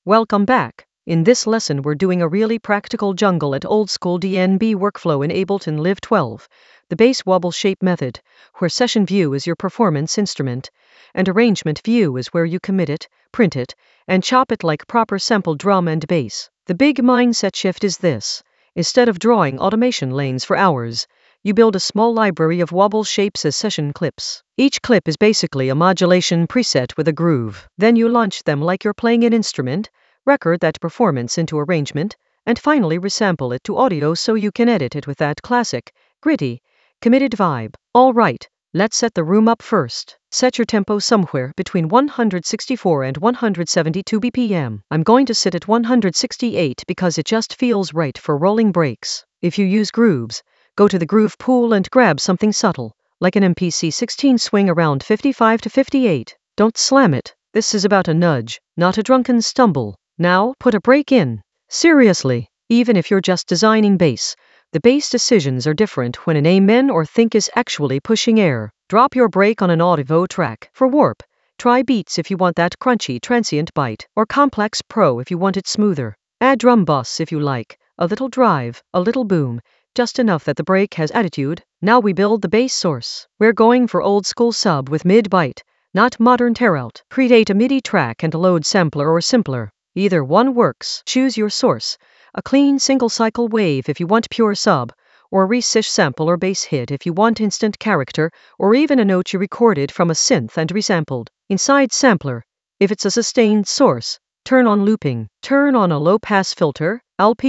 Welcome back. In this lesson we're doing a really practical jungle at old school DNB workflow in Ableton Live 12, the bass wobble shape method, where session view is your performance instrument, and arrangement view is where you commit it, print it, and chop it like proper sample drum and bass. The big mindset shift is this: instead of drawing automation lanes for hours, you build a small library of wobble shapes as session clips. Each clip is basically a modulation preset with a groove. Then you launch them like you're playing an instrument, record that performance into arrangement, and finally resample it to audio so you can edit it with that classic, gritty, committed vibe. All right, let's set the room up first. Set your tempo somewhere between 164 and 172 BPM. I'm going to sit at 168 because it just feels right for rolling breaks. If you use grooves, go to the groove pool and grab something subtle, like an MPC 16 swing around 55 to 58. Don't slam it. This is about a nudge, not a drunken stumble. Now, put a break in. Seriously, even if you're just designing bass, the bass decisions are different when an amen or think is actually pushing air. Drop your break on an Audivo track. For warp, try beats if you want that crunchy transient bite, or complex pro if you want it smoother. Add drum bus if you like, a little drive, a little boom, just enough that the break has attitude. Now we build the bass source. We're going for old school sub with mid bite, not modern tear out. Create a MIDI track and load sampler or simpler. Either one works. Choose your source. A clean single cycle wave if you want pure sub, or a resish sample or bass hit if you want instant character, or even a note you recorded from a synth and resampled. Inside sampler, if it's a sustained source, turn on looping. Turn on a low pass filter.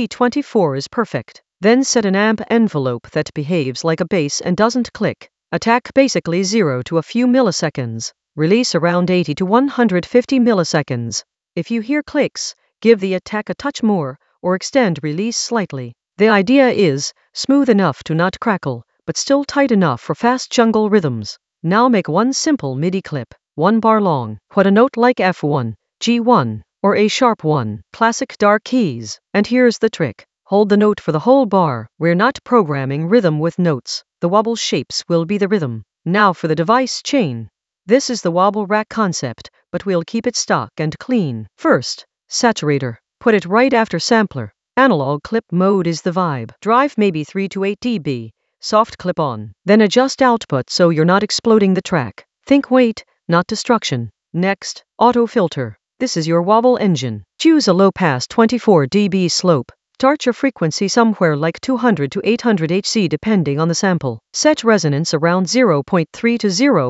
LP24 is perfect. Then set an amp envelope that behaves like a bass and doesn't click. Attack basically 0 to a few milliseconds. Release around 80 to 150 milliseconds. If you hear clicks, give the attack a touch more, or extend release slightly. The idea is smooth enough to not crackle, but still tight enough for fast jungle rhythms. Now make one simple MIDI clip, 1 bar long. What a note like F1, G1, or A sharp 1, classic dark keys. And here's the trick. Hold the note for the whole bar. We're not programming rhythm with notes. The wobble shapes will be the rhythm. Now for the device chain. This is the wobble rack concept, but we'll keep it stock and clean. First, saturator. Put it right after sampler. Analog clip mode is the vibe. Drive maybe 3 to 8 dB. Soft clip on. Then adjust output so you're not exploding the track. Think weight, not destruction. Next, auto filter. This is your wobble engine. Choose a low pass 24 dB slope. Start your frequency somewhere like 200 to 800 Hz depending on the sample. Set resonance around 0.3 to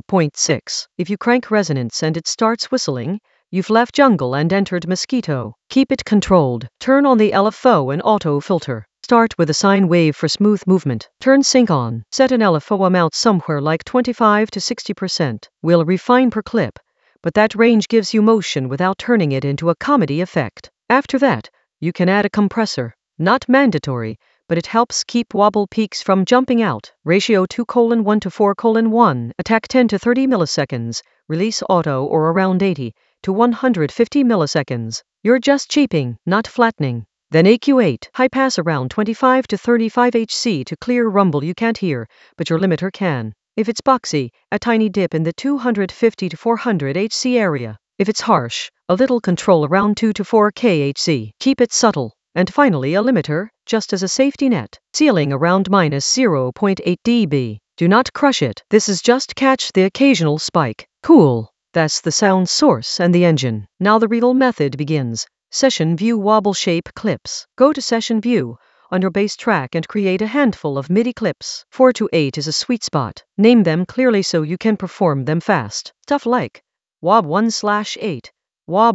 0.6. If you crank resonance and it starts whistling, you've left jungle and entered mosquito. Keep it controlled. Turn on the LFO and auto filter. Start with a sine wave for smooth movement. Turn sync on. Set an LFO amount somewhere like 25 to 60%. We'll refine per clip, but that range gives you motion without turning it into a comedy effect. After that, you can add a compressor. Not mandatory, but it helps keep wobble peaks from jumping out. Ratio 2:1 to 4:1. Attack 10 to 30 milliseconds. Release auto or around 80 to 150 milliseconds. You're just cheaping, not flattening. Then AQ8. High pass around 25 to 35 Hz to clear rumble you can't hear, but your limiter can. If it's boxy, a tiny dip in the 250 to 400 Hz area. If it's harsh, a little control around 2 to 4 kHz. Keep it subtle. And finally a limiter, just as a safety net. Ceiling around minus 0.8 dB. Do not crush it. This is just catch the occasional spike. Cool. That's the sound source and the engine. Now the real method begins. Session view wobble shape clips. Go to session view on your bass track and create a handful of MIDI clips. 4 to 8 is a sweet spot. Name them clearly so you can perform them fast. Stuff like wob 1/8, wob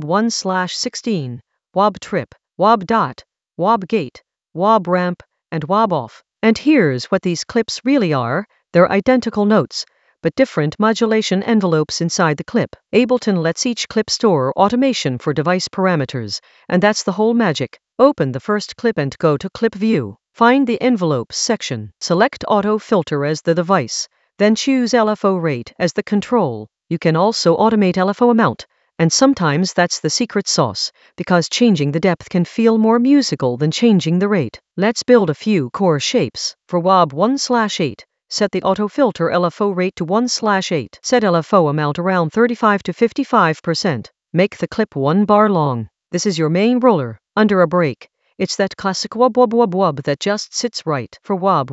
1/16, wob trip, wob dot, wob gate, wob ramp, and wob off. And here's what these clips really are. They're identical notes, but different modulation envelopes inside the clip. Ableton lets each clip store automation for device parameters, and that's the whole magic. Open the first clip and go to Clip View. Find the Envelopes section. Select Auto Filter as the device, then choose LFO Rate as the control. You can also automate LFO amount, and sometimes that's the secret sauce, because changing the depth can feel more musical than changing the rate. Let's build a few core shapes. For wob 1/8, set the auto filter LFO rate to 1/8. Set LFO amount around 35 to 55%. Make the clip 1 bar long. This is your main roller, under a break. It's that classic wub wub wub wub that just sits right. For wob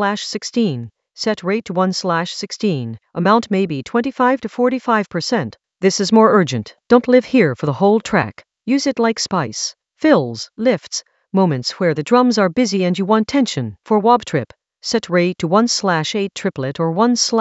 1/16. Set rate to 1/16. Amount maybe 25 to 45%. This is more urgent. Don't live here for the whole track. Use it like spice. Fills, lifts, moments where the drums are busy and you want tension. For wob trip, set rate to 1/8 triplet or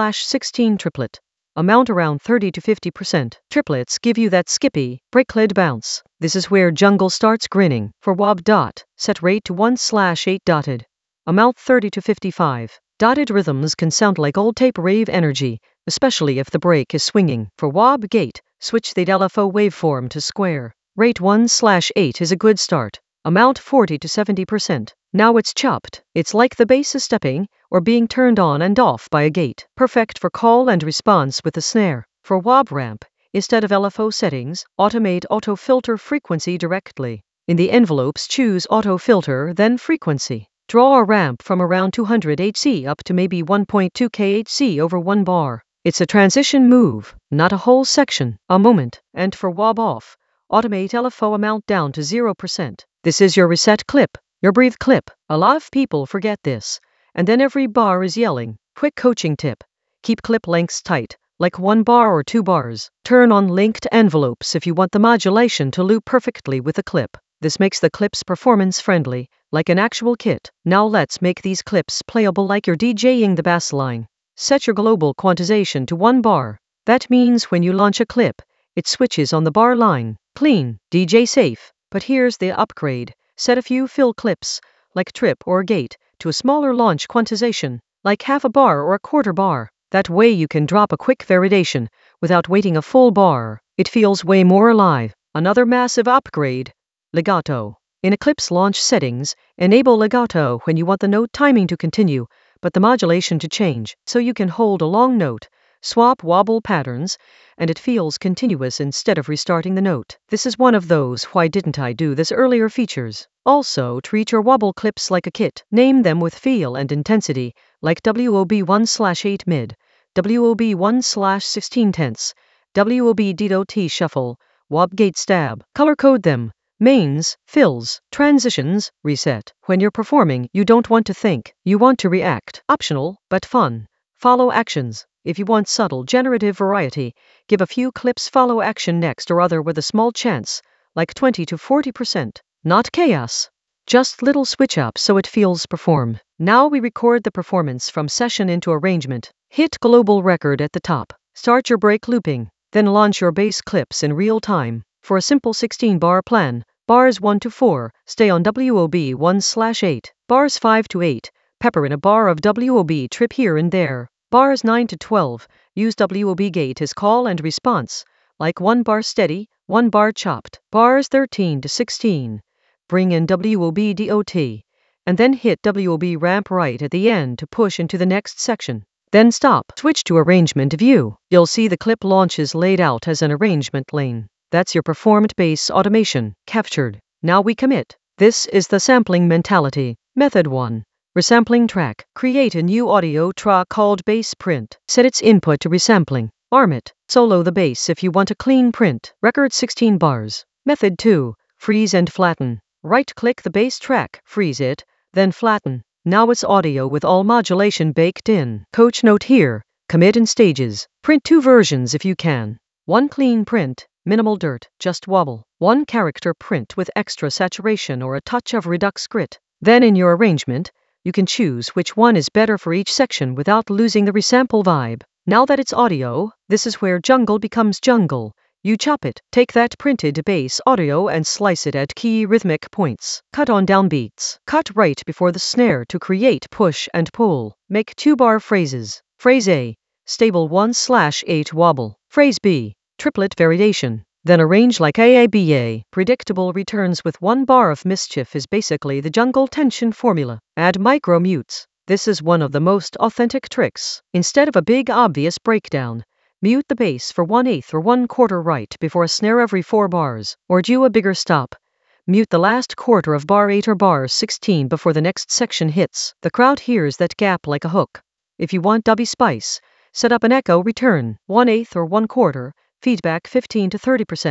1/16 triplet. Amount around 30 to 50%. Triplets give you that skippy, break-lid bounce. This is where jungle starts grinning. For wob dot, set rate to 1/8 dotted. Amount 30 to 55. Dotted rhythms can sound like old tape rave energy, especially if the break is swinging. For wob gate, switch the LFO waveform to square. Rate 1/8 is a good start. Amount 40 to 70%. Now it's chopped. It's like the bass is stepping or being turned on and off by a gate. Perfect for call and response with the snare. For wob ramp, instead of LFO settings, automate auto filter frequency directly. In the envelopes, choose auto filter, then frequency. Draw a ramp from around 200 Hz up to maybe 1.2 kHz over 1 bar. It's a transition move, not a whole section, a moment. And for wob off, automate LFO amount down to 0%. This is your reset clip, your breathe clip. A lot of people forget this, and then every bar is yelling. Quick coaching tip. Keep clip lengths tight, like 1 bar or 2 bars. Turn on linked envelopes if you want the modulation to loop perfectly with the clip. This makes the clips performance friendly, like an actual kit. Now let's make these clips playable like you're DJing the bass line. Set your global quantization to 1 bar. That means when you launch a clip, it switches on the bar line. Clean, DJ safe. But here's the upgrade. Set a few fill clips, like trip or gate, to a smaller launch quantization, like half a bar or a quarter bar. That way you can drop a quick variation without waiting a full bar. It feels way more alive. Another massive upgrade. Legato. In Eclipse launch settings, enable legato when you want the note timing to continue, but the modulation to change, so you can hold a long note, swap wobble patterns, and it feels continuous instead of restarting the note. This is one of those why didn't I do this earlier features. Also, treat your wobble clips like a kit. Name them with feel and intensity, like WOB 1/8 mid, WOB 1/16 tense, WOB DOT shuffle, wob gate stab. Color code them. Mains, fills, transitions, reset. When you're performing, you don't want to think, you want to react. Optional, but fun. Follow actions. If you want subtle generative variety, give a few clips follow action next or other with a small chance, like 20 to 40%. Not chaos. Just little switch up so it feels performed. Now we record the performance from session into arrangement. Hit global record at the top. Start your break looping. Then launch your bass clips in real time. For a simple 16-bar plan, bars 1 to 4, stay on WOB 1/8. Bars 5 to 8, pepper in a bar of WOB trip here and there. Bars 9 to 12, use WOB gate as call and response, like 1 bar steady, 1 bar chopped. Bars 13 to 16, bring in WOB DOT, and then hit WOB ramp right at the end to push into the next section. Then stop. Switch to arrangement view. You'll see the clip launches laid out as an arrangement lane. That's your performed bass automation, captured. Now we commit. This is the sampling mentality. Method 1. Resampling track. Create a new audio track called bass print. Set its input to resampling. Arm it. Solo the bass if you want a clean print. Record 16 bars. Method 2. Freeze and flatten. Right-click the bass track, freeze it, then flatten. Now it's audio with all modulation baked in. Coach note here. Commit in stages. Print 2 versions if you can. 1 clean print. Minimal dirt, just wobble. 1 character print with extra saturation or a touch of redux grit. Then in your arrangement, you can choose which one is better for each section without losing the resample vibe. Now that it's audio, this is where jungle becomes jungle. You chop it, take that printed bass audio and slice it at key rhythmic points. Cut on downbeats. Cut right before the snare to create push and pull. Make 2-bar phrases. Phrase A, stable 1/8 wobble. Phrase B, triplet variation. Then arrange like AABA. Predictable returns with 1 bar of mischief is basically the jungle tension formula. Add micro mutes. This is one of the most authentic tricks. Instead of a big obvious breakdown, mute the bass for 1/8 or 1/4 right before a snare every 4 bars. Or do a bigger stop. Mute the last quarter of bar 8 or bar 16 before the next section hits. The crowd hears that gap like a hook. If you want dubby spice, set up an echo return, 1/8 or 1/4, feedback 15 to 30%,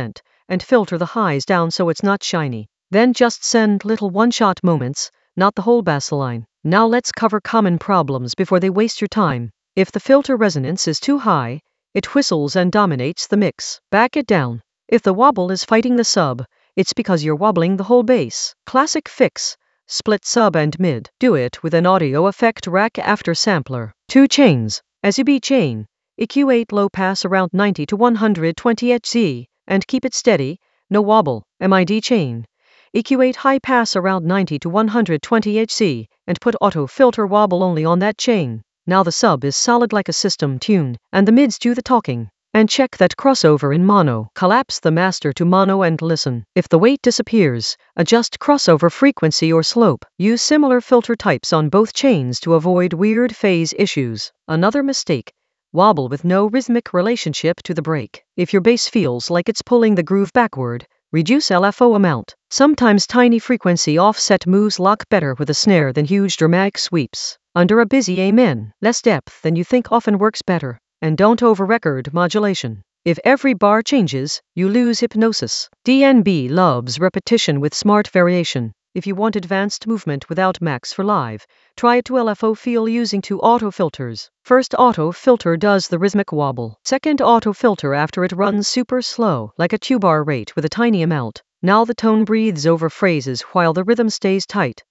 and filter the highs down so it's not shiny. Then just send little one-shot moments, not the whole bassline. Now let's cover common problems before they waste your time. If the filter resonance is too high, it whistles and dominates the mix. Back it down. If the wobble is fighting the sub, it's because you're wobbling the whole bass. Classic fix: split sub and mid. Do it with an audio effect rack after sampler. 2 chains. As you beat chain, EQ8 low pass around 90 to 120 Hz, and keep it steady, no wobble. MID chain. EQ8 high pass around 90 to 120 Hz, and put auto filter wobble only on that chain. Now the sub is solid like a system tune, and the mids do the talking. And check that crossover in mono. Collapse the master to mono and listen. If the weight disappears, adjust crossover frequency or slope. Use similar filter types on both chains to avoid weird phase issues. Another mistake: wobble with no rhythmic relationship to the break. If your bass feels like it's pulling the groove backward, reduce LFO amount. Sometimes tiny frequency offset moves lock better with a snare than huge dramatic sweeps. Under a busy amen, less depth than you think often works better. And don't over-record modulation. If every bar changes, you lose hypnosis. DNB loves repetition with smart variation. If you want advanced movement without max for live, try a 2 LFO feel using 2 auto filters. First auto filter does the rhythmic wobble. Second auto filter after it runs super slow, like a 2-bar rate with a tiny amount. Now the tone breathes over phrases while the rhythm stays tight.